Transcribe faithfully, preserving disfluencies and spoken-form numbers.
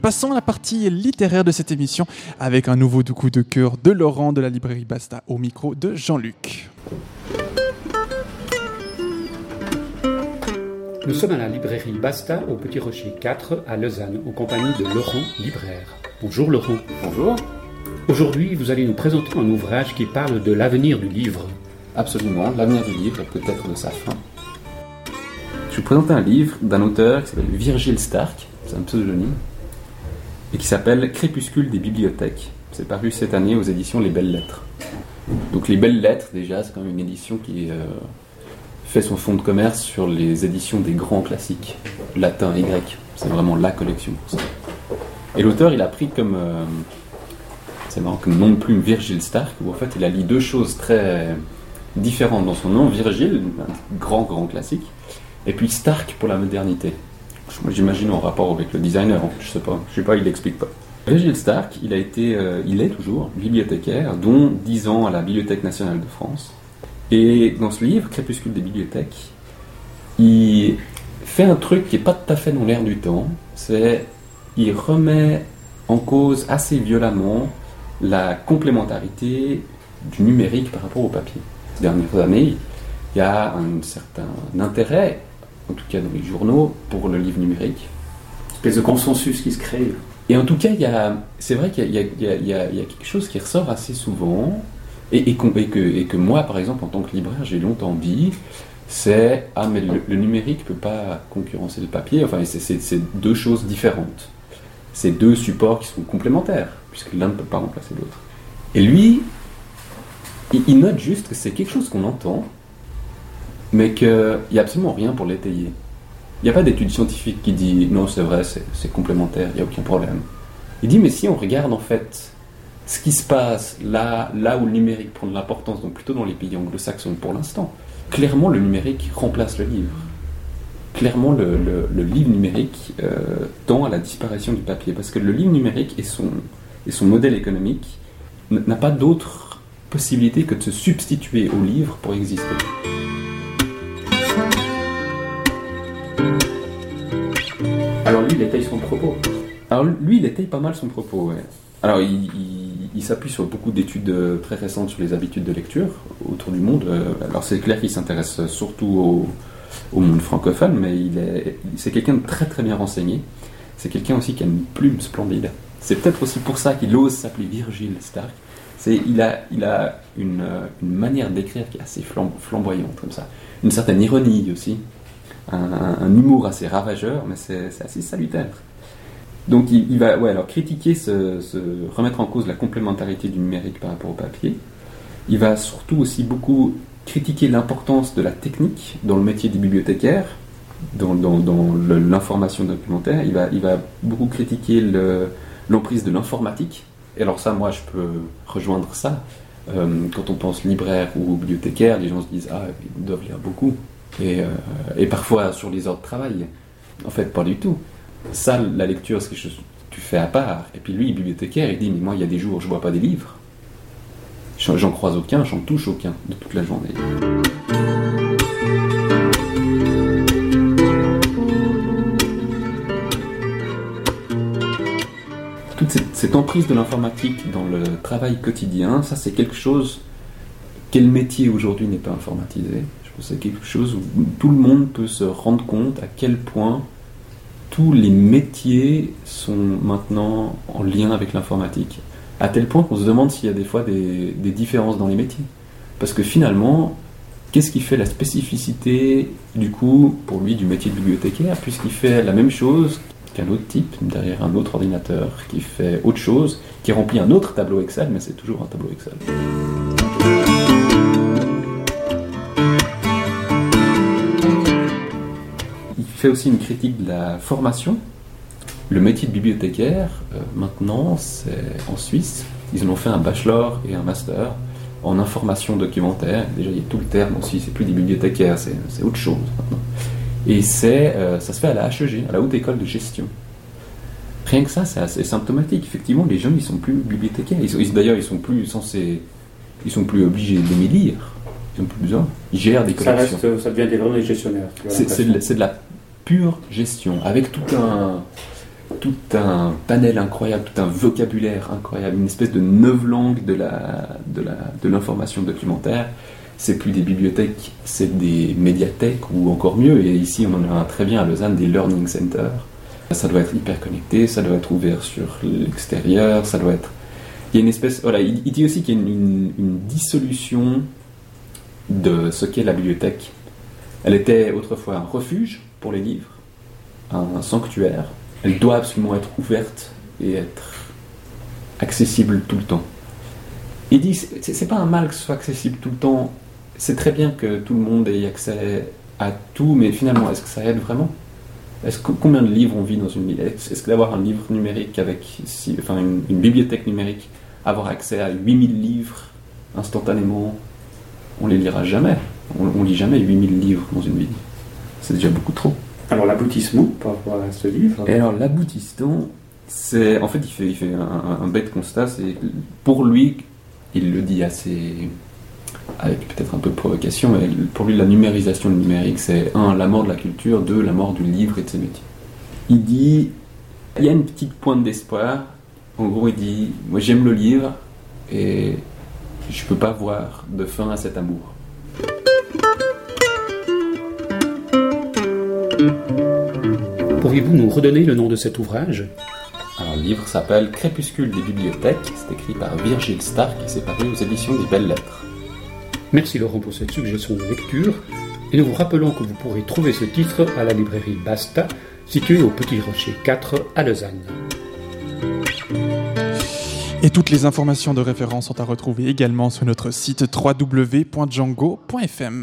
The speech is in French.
Passons à la partie littéraire de cette émission avec un nouveau coup de cœur de Laurent de la librairie Basta au micro de Jean-Luc. Nous sommes à la librairie Basta au Petit Rocher quatre à Lausanne en compagnie de Laurent, libraire. Bonjour Laurent. Bonjour. Aujourd'hui, vous allez nous présenter un ouvrage qui parle de l'avenir du livre. Absolument, l'avenir du livre et peut-être de sa fin. Je vous présente un livre d'un auteur qui s'appelle Virgile Stark, c'est un pseudonyme, et qui s'appelle Crépuscule des bibliothèques. C'est paru cette année aux éditions Les Belles Lettres. Donc Les Belles Lettres, déjà, c'est quand même une édition qui euh, fait son fonds de commerce sur les éditions des grands classiques, latin et grec. C'est vraiment la collection pour ça. Et l'auteur, il a pris comme, euh, c'est marrant, comme nom de plume Virgile Stark, où en fait il a lié deux choses très différentes dans son nom. Virgile, un grand, grand classique, et puis Stark pour la modernité. Moi, j'imagine en rapport avec le designer, je sais pas, je sais pas, il l'explique pas. Virgile Stark, il a été, euh, il est toujours bibliothécaire, dont dix ans à la Bibliothèque nationale de France. Et dans ce livre, Crépuscule des bibliothèques, il fait un truc qui est pas tout à fait dans l'air du temps. C'est, il remet en cause assez violemment la complémentarité du numérique par rapport au papier. Ces dernières années, il y a un certain intérêt, en tout cas dans les journaux, pour le livre numérique. Une espèce de consensus qui se crée. Et en tout cas, il y a, c'est vrai qu'il y a, il y a, il y a, il y a quelque chose qui ressort assez souvent, et, et, et, que, et que moi, par exemple, en tant que libraire, j'ai longtemps dit, c'est « Ah, mais le, le numérique ne peut pas concurrencer le papier ». Enfin, c'est, c'est, c'est deux choses différentes. C'est deux supports qui sont complémentaires, puisque l'un ne peut pas remplacer l'autre. Et lui, il, il note juste que c'est quelque chose qu'on entend, mais qu'il n'y a absolument rien pour l'étayer. Il n'y a pas d'étude scientifique qui dit « Non, c'est vrai, c'est, c'est complémentaire, il n'y a aucun problème ». Il dit « Mais si on regarde en fait ce qui se passe là, là où le numérique prend de l'importance, donc plutôt dans les pays anglo-saxons pour l'instant, clairement le numérique remplace le livre. Clairement le, le, le livre numérique euh, tend à la disparition du papier, parce que le livre numérique et son, et son modèle économique n'a pas d'autre possibilité que de se substituer au livre pour exister. Alors lui, il étaye son propos. Alors lui, il étaye pas mal son propos, ouais. Alors il, il, il s'appuie sur beaucoup d'études très récentes sur les habitudes de lecture autour du monde. Alors c'est clair qu'il s'intéresse surtout au, au monde francophone, mais il est, c'est quelqu'un de très très bien renseigné. C'est quelqu'un aussi qui a une plume splendide. C'est peut-être aussi pour ça qu'il ose s'appeler Virgile Stark. C'est, il a, il a une, une manière d'écrire qui est assez flamboyante, comme ça. Une certaine ironie aussi. Un, un, un humour assez ravageur, mais c'est, c'est assez salutaire. Donc il, il va ouais, alors critiquer, ce, ce, remettre en cause la complémentarité du numérique par rapport au papier. Il va surtout aussi beaucoup critiquer l'importance de la technique dans le métier des bibliothécaires, dans, dans, dans le, l'information documentaire. Il va, il va beaucoup critiquer le, l'emprise de l'informatique. Et alors ça, moi, je peux rejoindre ça. Euh, quand on pense libraire ou bibliothécaire, les gens se disent « Ah, ils doivent lire beaucoup ». Et, euh, et parfois sur les heures de travail. En fait, pas du tout. Ça, la lecture, c'est quelque chose que tu fais à part. Et puis lui, bibliothécaire, il dit « Mais moi, il y a des jours où je ne vois pas des livres. J'en croise aucun, j'en touche aucun de toute la journée. » Toute cette, cette emprise de l'informatique dans le travail quotidien, ça, c'est quelque chose... Quel métier aujourd'hui n'est pas informatisé ? C'est quelque chose où tout le monde peut se rendre compte à quel point tous les métiers sont maintenant en lien avec l'informatique. À tel point qu'on se demande s'il y a des fois des, des différences dans les métiers. Parce que finalement, qu'est-ce qui fait la spécificité, du coup, pour lui, du métier de bibliothécaire, puisqu'il fait la même chose qu'un autre type, derrière un autre ordinateur, qui fait autre chose, qui remplit un autre tableau Excel, mais c'est toujours un tableau Excel. Il fait aussi une critique de la formation. Le métier de bibliothécaire, euh, maintenant, c'est en Suisse. Ils en ont fait un bachelor et un master en information documentaire. Déjà, il y a tout le terme aussi, c'est plus des bibliothécaires, c'est, c'est autre chose maintenant. Et c'est, euh, ça se fait à la H E G, à la Haute École de Gestion. Rien que ça, c'est assez symptomatique. Effectivement, les jeunes, ils sont plus bibliothécaires. Ils sont, ils, d'ailleurs, ils sont plus censés, ils sont plus obligés d'aimer lire. Ils ont plus besoin. Ils gèrent des collections. Ça reste, ça devient des vraiment des gestionnaires. C'est, c'est, de, c'est de la pure gestion, avec tout un, tout un panel incroyable, tout un vocabulaire incroyable, une espèce de neuf langues de, la, de, la, de l'information documentaire. C'est plus des bibliothèques, c'est des médiathèques, ou encore mieux, et ici on en a un très bien à Lausanne, des learning centers. Ça doit être hyper connecté, ça doit être ouvert sur l'extérieur, ça doit être... Il y a une espèce... Voilà, il, il dit aussi qu'il y a une, une, une dissolution de ce qu'est la bibliothèque. Elle était autrefois un refuge pour les livres, un sanctuaire. Elle doit absolument être ouverte et être accessible tout le temps. Il dit, c'est, c'est pas un mal que ce soit accessible tout le temps. C'est très bien que tout le monde ait accès à tout, mais finalement, est-ce que ça aide vraiment ? Est-ce que, combien de livres on vit dans une bibliothèque ? Est-ce que d'avoir un livre numérique avec, si, enfin une, une bibliothèque numérique, avoir accès à huit mille livres instantanément, on les lira jamais. On, on lit jamais huit mille livres dans une vie. C'est déjà beaucoup trop. Alors l'aboutissement par rapport à ce livre. Et alors l'aboutissement, c'est en fait il fait, il fait un, un bête constat. C'est pour lui, il le dit assez avec peut-être un peu de provocation, mais pour lui la numérisation du numérique, c'est un, la mort de la culture, deux, la mort du livre et de ses métiers. Il dit, il y a une petite pointe d'espoir. En gros, il dit, moi j'aime le livre et je peux pas voir de fin à cet amour. Pourriez-vous nous redonner le nom de cet ouvrage ? Alors, le livre s'appelle Crépuscule des bibliothèques. C'est écrit par Virgile Stark et c'est paru aux éditions des Belles Lettres. Merci Laurent pour cette suggestion de lecture. Et nous vous rappelons que vous pourrez trouver ce titre à la librairie Basta, située au Petit Rocher quatre à Lausanne. Et toutes les informations de référence sont à retrouver également sur notre site w w w point django point f m.